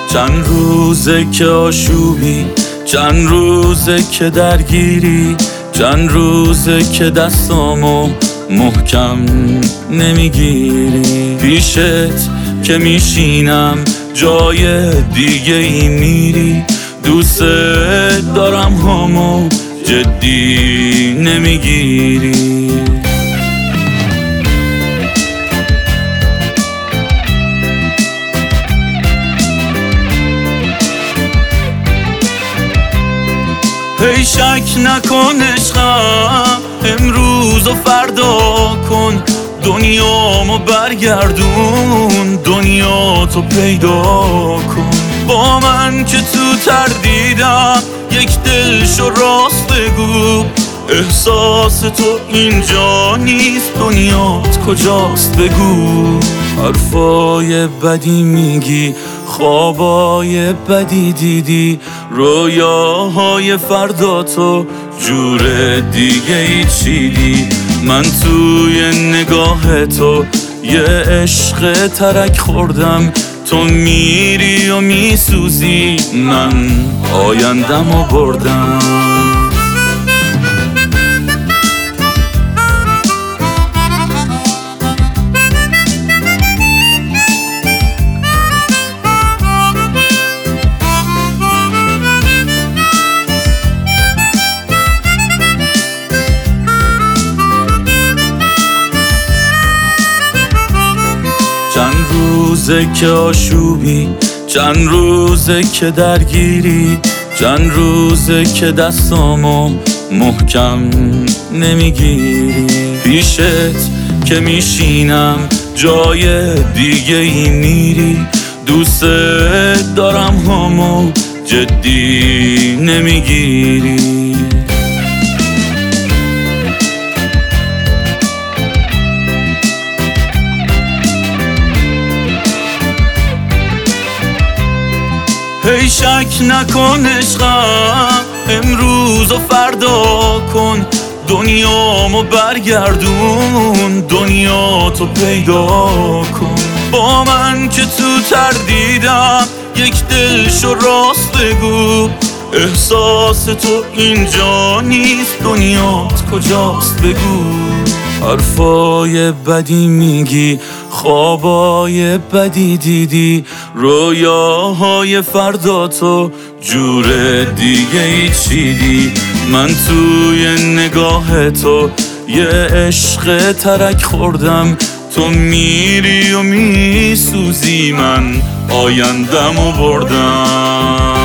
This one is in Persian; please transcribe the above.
چند روزه که آشوبی، چند روزه که درگیری، چند روزه که دستامو محکم نمیگیری. پیشت که میشینم جای دیگه ای میری، دوست دارم همو جدی نمیگیری. هی شک نکن عشقم، امروز و فردا کن، دنیامو برگردون، دنیا تو پیدا کن. با من که تو تردیدم یک دلشو راست بگو، احساس تو اینجا نیست، دنیات کجاست بگو. حرفای بدی میگی، خوابای بدی دیدی، رویاهای فردا تو جور دیگه ای چیدی. من توی نگاه تو یه عشق ترک خوردم، تو میری و میسوزی، من آیندم و بردم. چند روزه که آشوبی، چند روزه که درگیری، چند روزه که دستامو محکم نمیگیری. پیشت که میشینم جای دیگه ای میری، دوست دارم همو جدی نمیگیری. هی شک نکن عشقم، امروز و فردا کن، دنیامو برگردون، دنیا تو پیدا کن. با من که تو تردیدم یک دلشو راست بگو، احساس تو اینجا نیست، دنیات کجاست بگو. حرفای بدی میگی، خوابای بدی دیدی، رویاهای فردا تو جور دیگه ای چیدی. من توی نگاه تو یه عشق ترک خوردم، تو میری و میسوزی، من آیندم و بردم.